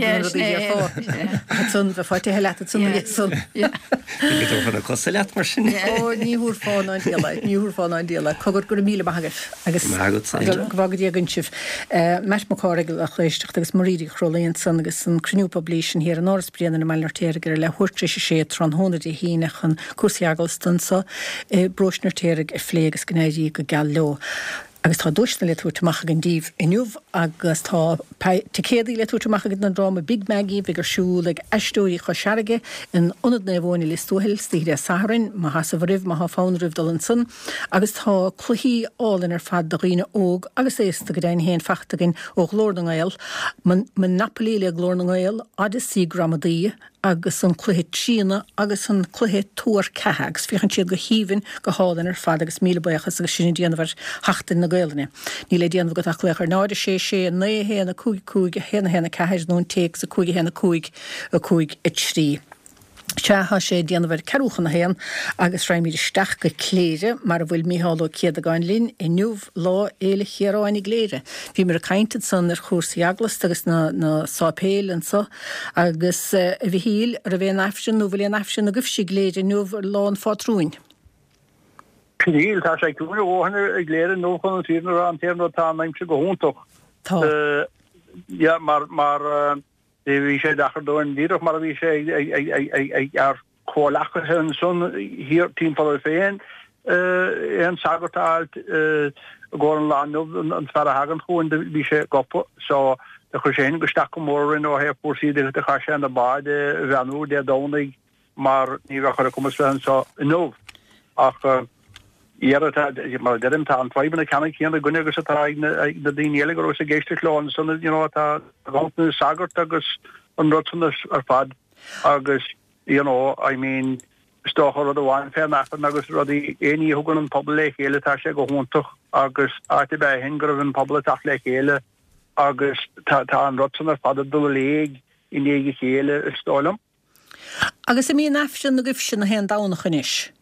fá sun bheith fáte he leat sun sun. Go fanna cosa leat mar sin. Ó níúr fáin díala, níúr fáin díala, cogur gur míle bagat agus gohagad í agannsih. Meis macáig a chléisteach agus maríí chrolaíon san agus an cruúpablísin hir an áras blianana na meilnartéir le thuirtri sé tran hónaí híine an cuasaíagalstan sa brosnar téireg a phlégus gnéidí go gal leo. Agus tá dúisna le túirteach an díomh inniuh agus tá céadaí le túirteach an ráma Big Maggie bhí gur siú le eistúí chu seaige in onad na bhóna listúhil stíre saharin má hasa bhrih má fáin rih dal an sun agus tá chluí álinn ar fad do riine óg agus ésta go dain héon fechtagin ó glórdangéil man Napolí le glórdangéil agus sí gramadaí agus an chluhé Tína agus an chluhé túair cehags fichan siad go híhann go hádan ar fad agus míle buchas agus sinna díanamhar heachtain na gailne. Ní le díanamh go a chluach ar náide sé sé na héna cúig cúig a héna héna cehéis nún téic sa cúig héna cúig a cúig i trí. Seá sé díanamhar ceúchan na héan agus raimí isteach go cléire mar bhfuil míhalló céad a gáin linn i nniuh lá éile chéráinnig léire. Bhí mar a caiinted san ar chósaí aglas agus na sápéil an sa agus bhí híl ar a bhéon afsin nó bhfuil an afsin a gufsí léire nniuh lán fátrúin. Híl tá sé cúna óhanna ag léire nó chun tína an téirna tá naimse go húntaach. Tá. Ja, mar mar vi sé dachar do an díach mar vi sé ar cholachar hen son hier teamfall féin en sagartalt go an land an fer hagen gewoon vi sé goppe so de chosé go sta morrin og he posí de cha an de bade vanú de donig mar ní chu kom so no ach Ja, maar dat hem aan twijfelen kan ik hier de gunniger zit eigenlijk de dienele grote geestelán so you know ta want nu sagart agus an rotsen er fad agus you know I mean stoch or the one fair nach agus rodi eni hogan an public hele ta se go hontoch agus ate bei hingroven public afle hele agus ta an rotsen er fad do leeg in ege hele stolum agus mí nafsin na gifsin na hen dánach is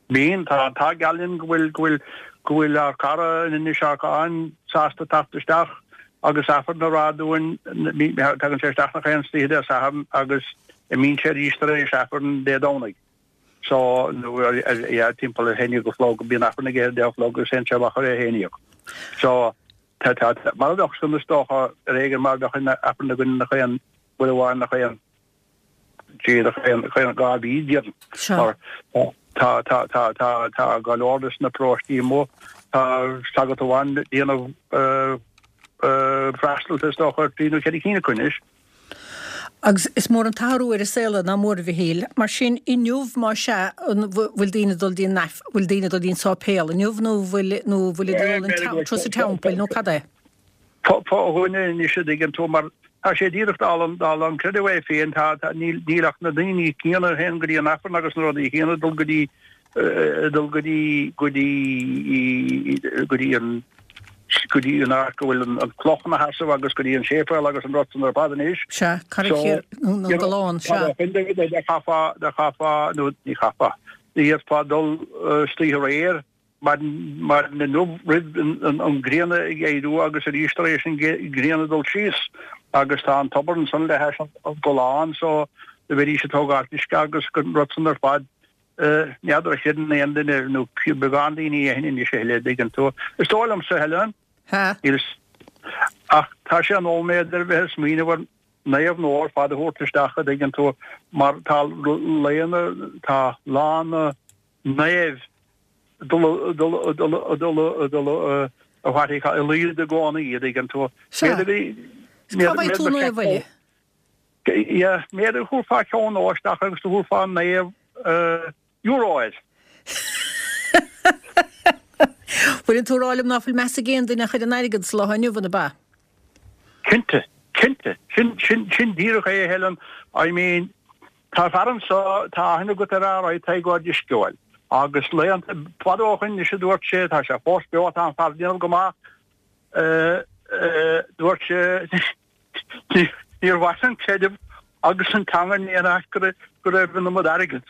Bíon tá tá galinn gohfuil gohfuil gohfuil ar cara in seán sásta tatasteach agus afar na ráúin tugann sé staach nach chéantíide sa agus i mín sé ístar é sefar an dédónig. So timp a héine go flog bí nachna gé delog sé sebachar é héineach. So mar dochstum stocha réigen mar in apna gunn nach chéan bhháin nach chéan chéan gabí dian. Tá tá tá tá tá galordas na próstí mó tá sagat bhain díanamh freistal stocha tríú ce cíine chunis. Agus is mór an taú ar a saoile ná mór bhí héal, mar sin inniuh má se bhfuil daine dul dín nef bhfuil daine dul dín sápéal, inniuh nó bhfuil nó bhfuil tros a teampil nó cadé. Tá chuine ní sé igen tú mar a sé díirecht allam dá an credhé féin tá nílach na daoine cíanar hen goí an afar agus nó í chéana dul godí dul godí godí godí an goí an ar gohfuil an clochan na hasah agus goí an sépail agus an rotan ar badan is. Se carchéir nó goláin se. de chafa de chafa nó ní chafa. Díh pá dul slí réir mar mar na nó rid an gréana éú agus a ríéis sin gréana dul síos agus tá an tobar an san le he an goláin so de bhí sé tógáisce agus go rotan ar fad neadidir chian éon duine nó begádaí a hin sé heile digan tú. Is tólam sa heile ach tá sé an óméidir bheit smíine bhar naamh nóir fád thuirtaisteacha digan tú mar tá léana tá lána naamh a bhairtí a líad a gána iad digan tú. méidir thuúfá teán áisteach agus thuúfá naamh Euroid. Bfuin túrálim náfuil me a géan duine chuid an aigad sláhainniu na ba. Kinte, kinte, sin sin sin díirech é helen, I mean, tá faran sa tá hinna go ará tá go discoil. Agus leant padóchan is sé dúirt sé tá sé fós beá an fardíanam go má dúirt sé níor wasan chéidir agus an tangan ní an go go raibh na mod aigad.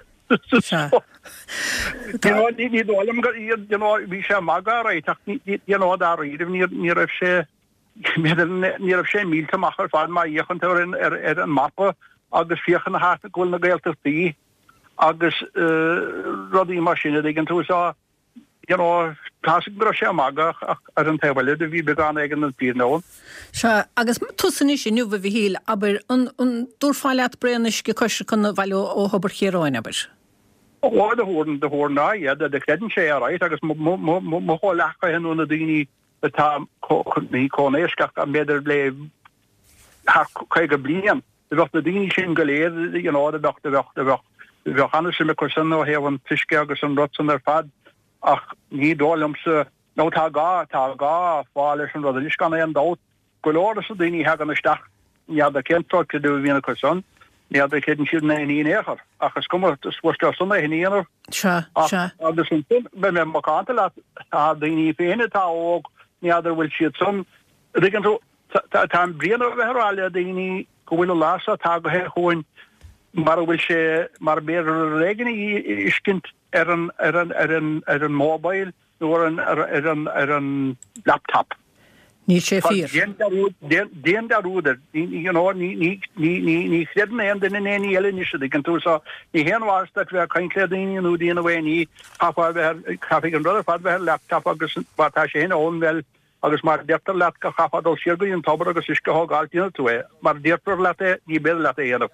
Bhí sé maga réiteach dá riidir ní raibh sé ní raibh sé míltamachchar fád má dhéchann ar ar an mappa agus fiochan na hána ghfuil na gailtartaí agus rodí mar sinna igen túsá tá gro sé magach ar an tehile a bhí beán igen an pínáin. Se agus tusan is nuh bhí híl aber an dúrfáileat breis go cosir chuna bhile ó hobar chéráin aber. Ó de hór de hór ná iad a de credan sé aráit agus há lecha henú na daoine atá ní cónéisceach a méidir le chuige blian. Bheit na daoine sin go léir an áda bhecht a bhecht a bhecht. Bheith hanna sem me chusan ó héh an tuisce agus an rotsan ar fad ach ní dólamsa nó tá gá tá gá fáile an rud is gan an dát go láras a daoine heag an isteach nead a cintrá cedú bhína chusan. Ja, ik heb niet naar een eger. Ach, het komt het wordt zelfs een eger. Ja, ja. Dus een punt bij mijn elkaar te laten. Had die niet fijne taal ook. Ja, daar wil je het zo. Ik denk zo. Tam breder we herhalen die niet gewoon laatste taal gewoon. Maar wil je maar meer rekenen is kind er een er een er een er een mobile door een er een er een laptop. Niet sé vier. Den daar roeder, you know, niet niet niet niet niet zitten en dan in een hele nische. Ik kan toen zo, die heen was dat we geen kleding nu die in een way niet. Papa we, ik heb ik een brother had we laptop agus wat hij heen on wel, agus maar dertig laat kan gaf dat zeer goed in tober agus is gehoog altijd toe. Maar dertig laat die bel laat heen.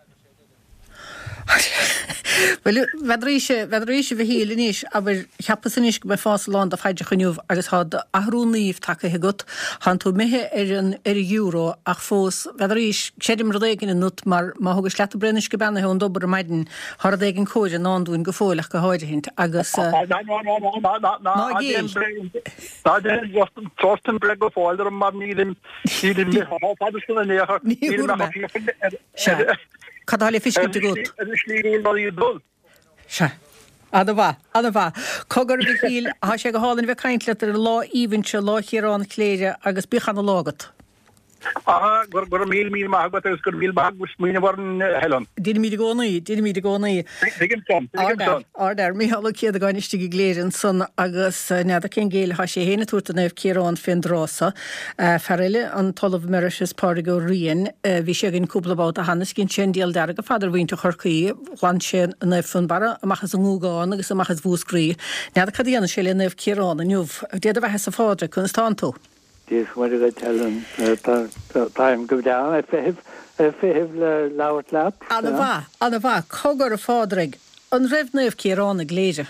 Well, vedríise vedríise bheit híle níos, aber cheappa san níos go bheith fás lán a feidir chuniuh agus há ahrúníomh take higut, han tú mithe ar an ar euro ach fós vedrís séidir mar dégin in nut mar má thugus leat brenis go benna an dobar a maidin har a dégin cóide an náúin go fóilech go háide hint agus Torsten bre go fáidir mar nílim nílim nílim Cadálí fisciúte gut. Se. Ada bha, ada bha. Cogur bhí híl, há sé go hálann bheith caintleat ar lá íhainte lá chéarán cléire agus bíchan na lágat. Aha, gur gur mil mil mag got gur mil mag gus mine waren Helen. Dí mí gcónaí, Dí mí gcónaí. Ardar mí hall céad a gáiniste go léirann san agus nead a cén géile ha sé héna túta nefh Ciarán fin drása. Ferrile an talamh meris páda go rion, bhí sé gin cúplabát a hanas cinn sin díal dear go fadar bhainte chorcaí, bhain sin nefh fan bara, amachchas an ngúgáin agus amachchas bhúscrí. Nead a cadíana sé le nefh Ciarán a nniuh, déad a bheithes a fádra chun stántó. Dís mar go tellin táim go down a fih a fih le lauert lap. Anna bha, anna bha, cogur a fádrig, an raibh nefh Ciarán a gléide.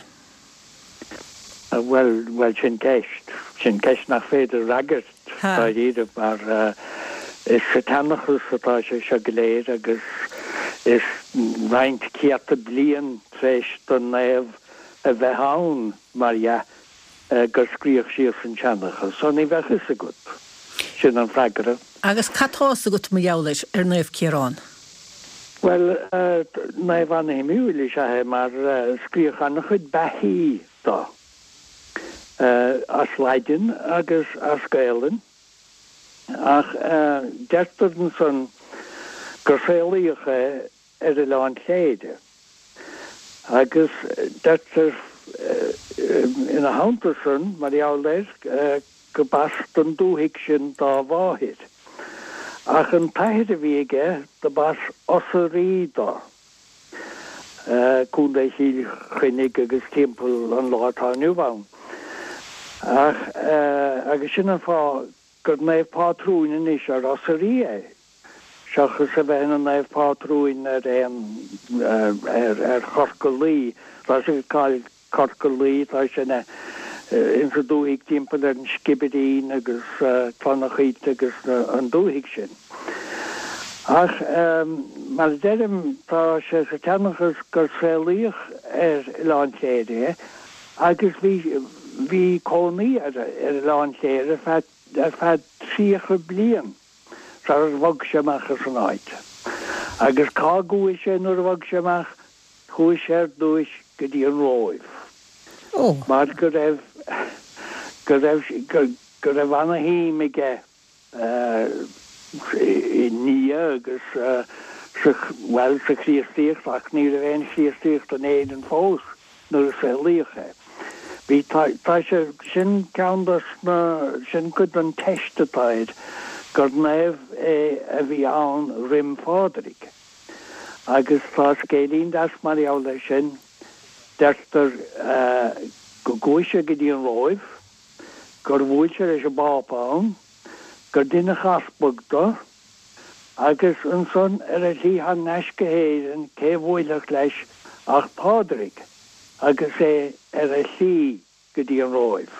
Well, well sin ceist, sin ceist nach féidir ragart tá iad mar is satánachas atá sé se goléir agus is reint ceata blian tréis don nefh a bheith ann mar ja. Gur scríoch siar san teannachas, so ní bheith is a gut, sin an freagara. Agus catás a gut mo joulis ar nefh Ciarán? Well, na bhana himúili se mar scríoch an chud behí dá. As leidin agus as gaelin, ach dertadn san gur féalaíocha ar a leán léide. Agus dertar in a hanterson mar jouleis go bast an dúhic sin dá bháhid. Ach an taide viige de bas ossarí dá. Cún é hí chunig agus timpel an látá nuúbán. Ach agus sin an fá gur neif pátrúin is ar ossarí é. Seachas a bhein an neif pátrúin ar ar chorcolí, ras a gáil corcolí tá sinna in sa dúhic timppel ar an skibidín agus tánachít agus an dúhic sin. Ach mar derim tá sé sa teannachas gur féalaíoch ar láintéide agus bhí cónaí ar láintéire ar fad tríocha blian sa ar bhag semachchas an áit. Agus cá gúis sé nuair bhag semach chuis ar dúis go dtí an róibh. Mar go raibh go raibh go raibh anna híimige ní agus well sa chríochtíocht ach ní a bhéin chríochtíocht an éad an fós nuair a féalaíocha. Bhí tá sé sin ceandas na sin chud an teistetáid gur naibh é a bhí ann rim fádric. Agus tá scélín das mar eola sin dertar go góise go dtí an róibh, gur bhúilse leis a bápáin, gur duine chaspugta, agus an son ar a lí han neis go héireann cé bhúileach leis ach pádric, agus é ar a lí go dtí an róibh.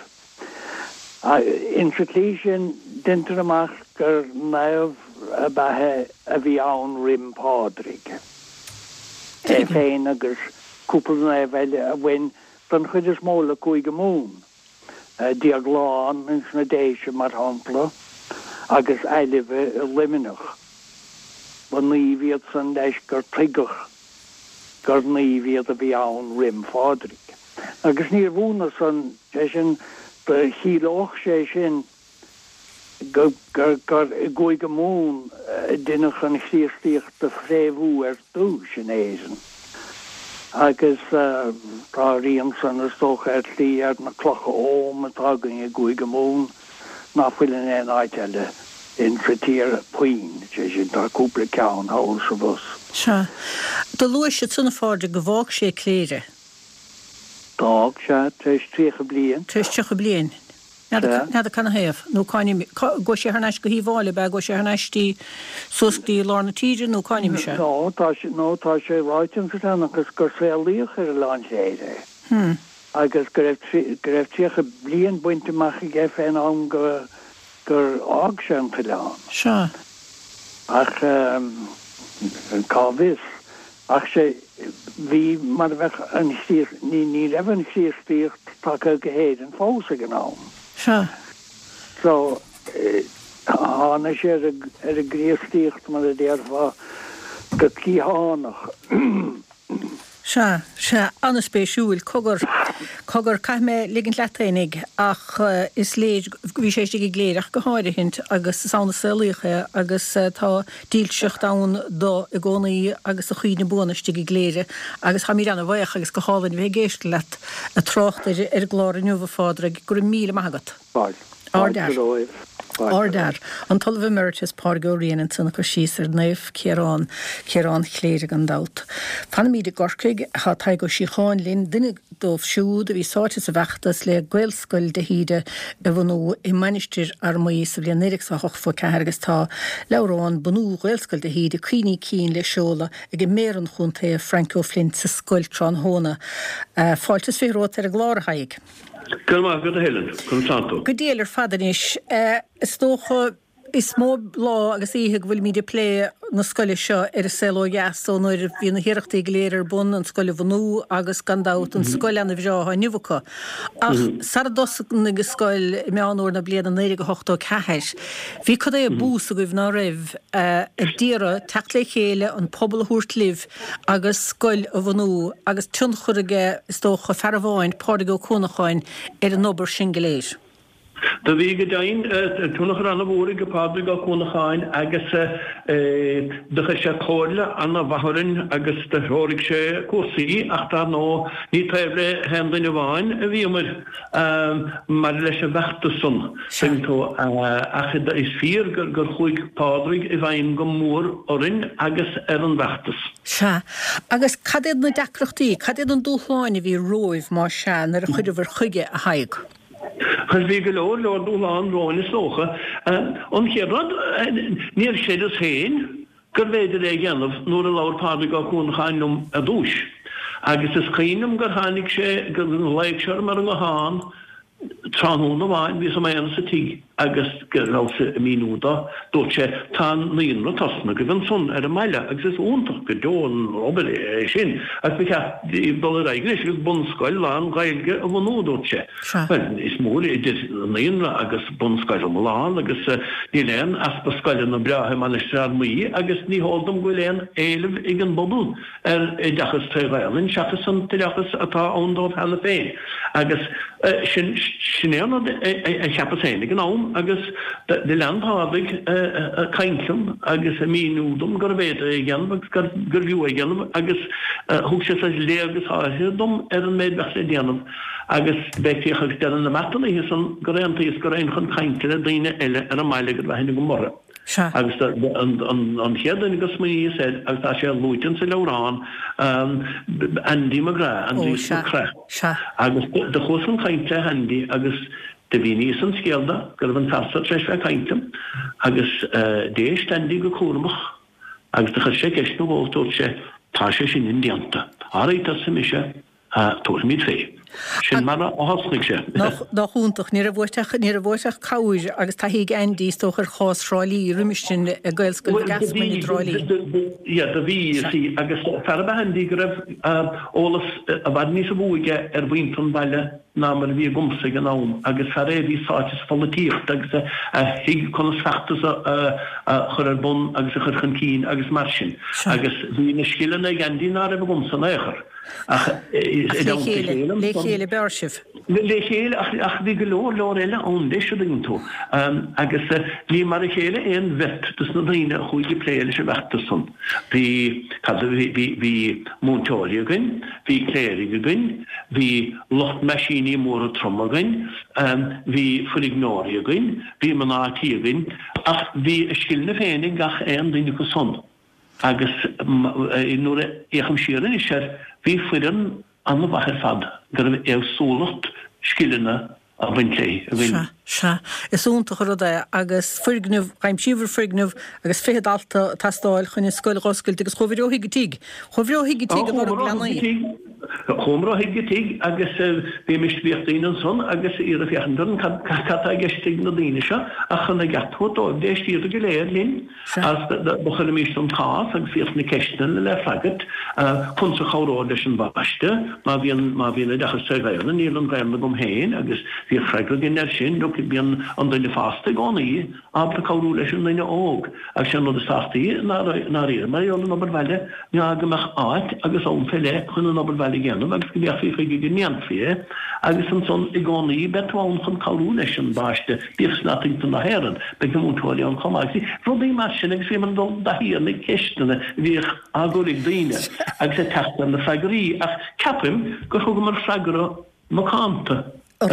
In sa tlí sin dintar amach gur naibh a bathe a bhí ann rim pádric. É féin agus cúpla na bheile a bhain don chud is móla chuig go mún. Diagláán in sna déise mar hampla, agus eilibhe a liminach. Ba níomhiad san leis gur trigach, gur níomhiad a bhí ann rim fádric. Agus níor bhúna san sin de hílóch sé sin gur chuig go mún duine an chríochtíocht de fréimhú ar dús sin éan. Agus tá rion san is tócha ar lí ar na clocha óm atá gan a gúig go mún náfuilin é áiteile in fritír puin, sé sin tá cúpla ceann hail sa bus. Se. Do luis sé tunna fáde go bhách sé cléire? Dag se tríos tríocha blian. Tríos tríocha blian. Nead a canna héamh, nó cáine go sé harneis go híháile be go sé harneistí susctí lána tíide nó cáine se? No, tá sé nó tá sé ráitin sa agus gur féalaíoch ar a láin séide. Agus go raibh tríocha blian buinteach i ggéh féin an go gur ág sé an fileán. Se. Ach cábhis. Ach sé bhí mar bheith an ní ní raibh an chríochtíocht tá go héad an fósa gnám. Se. So hána sé ar a gríostíocht mar a déirfá go cíhánach. Se, se anna spéisiúil cogur cogur caiime ligin leténig ach is léid bhí sé ag léireach go háirithint agus saona saoíocha agus tá dílseach dán do i gcónaí agus a chuoine bunaiste ag léire agus cha mí anna bhaoach agus go hálann bheith géist leat a trocht ar glár nuomh fádra ag gur míle maigat. Ardar. Ardar. An talamh emeritus Pargóíon an tuna chu síos ar naomh Ciarán Ciarán chléire an dat. Fan míad gorcaig há tá go síáin lín duine dómh siúd a bhí sáte sa bheachtas le ghilscoil de híide a bhanú i manisteir ar maí sa bblion néric a hochfa ceargus tá lerán banú ghilscoil de híide cuoine cín le seola ag mé an chunta Franco Flint sa scoiltrán hóna. Fáiltas férót ar a gláir haig. Gulma go a Helen, cum santo. Go déalar fadanis, is tócha is mó lá agus ihe bhfuil míide lé na scoile seo ar a seló gas ó nuair bhí na hiireachtaí léir bun an scoile bhanú agus gandát an scoile anna bhreá nuhacha. Ach sar dos na scoil meánúir na blian an éige go hochtó ceis. Bhí chud é a bús a goibh ná raibh a ddíra techt le chéile an pobl thuirt libh agus scoil a bhanú agus tún chuige is tócha fermháin páda go cúnacháin ar an nobar sin goléir. Da bhí go dain túnach an bhóra go pábla go cúnacháin agus ducha sé cóirle anna bhathrin agus de thóraigh sé cuasaí ach tá nó ní taobh hendain a bháin a bhíomar mar leis a bheachtason. Sintó achad is fír gur gur chuig pádraigh i bhain go mór orin agus ar an bheachtas. Se. Agus cadéad na deacrachtaí, cadéad an dúchláin a bhí roimh má sean ar a chuidir bhar chuige a haig. Chas bhí go leor leor dúláán ráin is lócha. An chéad níor séidir héin gur bhéidir é gceanamh nuair a leabhar pádraigh go cúnacháinm a dúis. Agus is cíanam gur tháinig sé gur léigh seir mar an go háin tránúna bháin bhí sa méana sa tí agus gur rása a míúda dúirt sé tá líonra tasna go bhain son ar a meile agus is úntach go deon obair é sin agus bhí ceap dul a réigris agus bunscoil lán gailge a bhanú dúirt sé. Is mór idir líonra agus bunscoil am lán agus ní léon aspa scoile na breathe manisteir ar muí agus ní háldam go léon éileh ag an bodún ar i dechas tréhhailinn seachas an tíleachas atá óndómh hena féin. Agus sin sinnéanna a cheappas énig an ám agus de leanpádig a cainclum agus a míúdum gur bhéad a gceanam gur bhiú a gceanam agus thug sé lé agus áithir dom ar an méid bheith sé déanam agus beictíoch agus dean na metalna hí san gur réantaíos gur réon chun caiincle a daine eile ar a maiile gur bheithna go mora. Agus an cheadan agus mí sé agus tá sé lúitin sa lerán andí a gra andí a cre. Agus de chósan caiintle handí agus de bhí níos an scéalda gur bhain tasta treis bheith caiintim agus dééis standí go cuaramach agus de chu sé ceist nó bhóiltóid sé tá sé sin in dianta. Áraíta sa mi sé tóir míad fé. Sin mar a hasnig sé. Nach húntaach ní a bhteach ní a bhteach cáir agus tá hí andí tóchar chásráilí rumistin a gailscoil gasmaí ráilí. Ja, da bhí sí agus fer behandí go raibh ólas a bhd níos a bhuaige ar bhainton baile ná mar bhí gomsa an nám agus fer é bhí sáitis folíocht agus a hiig chun feachtas a chur ar bun agus a chur chun cín agus mar sin. Agus bhí na sciile na gandí ná raibh gomsa éair. Le chéile bearsih. Le chéile ach bhí go leor leor eile ón leis ding tú. Agus ní mar a chéile éon vet dus na daine a chuige pléile sé bheachtason. Bhí bhí Montólia gain, bhí Cléirigh gain, bhí Locht Meisíní mór a Troma gain, bhí Fuignória gain, bhí Manátí gain, ach bhí a sciilna féinnig gach éon daine go son. Agus nuair a écham siaran is sé bhí fuiran an bhachar fad gur éh sólacht sciilena a bhain lé a bhain. Se is úntaach rud agus frignmh chaim siomhar frignmh agus féad alta tastáil chun is scoil roscailt agus chomhreoí gotíig. Chomhreoí gotíig mar leanaí. Chomhreoí gotíig agus bhí misbíochttaí an son agus ar a fiochandan catá geistigh na daine seo a chuna gatthótó déistíad go léir lín as chuna mís an tás agus fios na ceistan le fragad chun sa chorá leis an bhaiste má bhíon má bhíon a dechas saghhailna níl an gréimna gom héin agus Bhí freigra gin er sin lu bíon an daine fásta gánaí abra cáú leis an daine óg ag sin nó saachtaí ná réir mar an nobar bheile ní agamach áit agus ón féile chun an nobar bheile ggéanam agus go bíoh fé go gnían fé agus an son i gánaí betáin chun cáú leis an báiste bíos natingta na héan be go mútáí an chomáí rudí mar sin agus sé man dul dahíar na ceistena bhíh agóigh daine agus sé teachta na freigraí ach capim go thugam mar freigra macánta.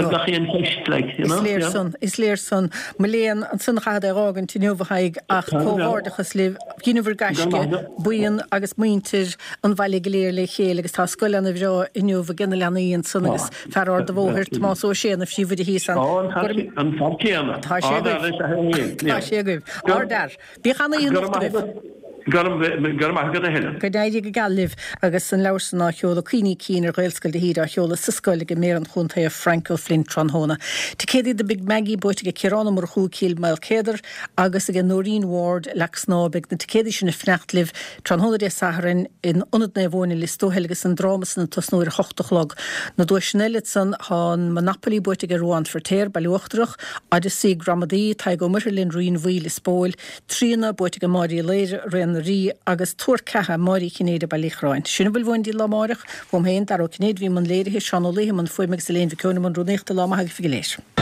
Is léir san me léon an sunchaad arágan tí nuhaig ach cóhádachas liv gíanamhar gaisce buíon agus muintir an bhaile léir le chéile agus tá scoil anna bhrá inniuh gine leanaíon san agus fearr de bhóhirt má ó séanana fsí bhd hí san Tá sé goibh á dar bí chana íon Go déidir go galibh agus an leirsan ná cheola cuoine cínar réilscail de híad a cheola sascoil go mé an chunta a Franco Flynn Tronhona. Tá céad de Big Maggie buite go cerána mar chuú cíl meil céidir agus ag Noreen Ward leach snábig na céidir sin na fnechtlih Tronhona dé Saharin in onad na bhóna listóhelgus an drámas na tosnúir hochtachlog. Na dú snellit san há Monopoly buite go roián fortéir bailúachtarach agus sí gramadí tá go marlinn roion bhuiil is spóil trína buite go máí léir rin rí agus túr cetha marí cinnéide ba líchráin. Sinna bhfuil bhain dí lámárach bhm héin dar ó cinnéad bhí man léirithe seanolaí man foiimeg sa léon bhí ceanna man rúnéachta láma haig fi léis.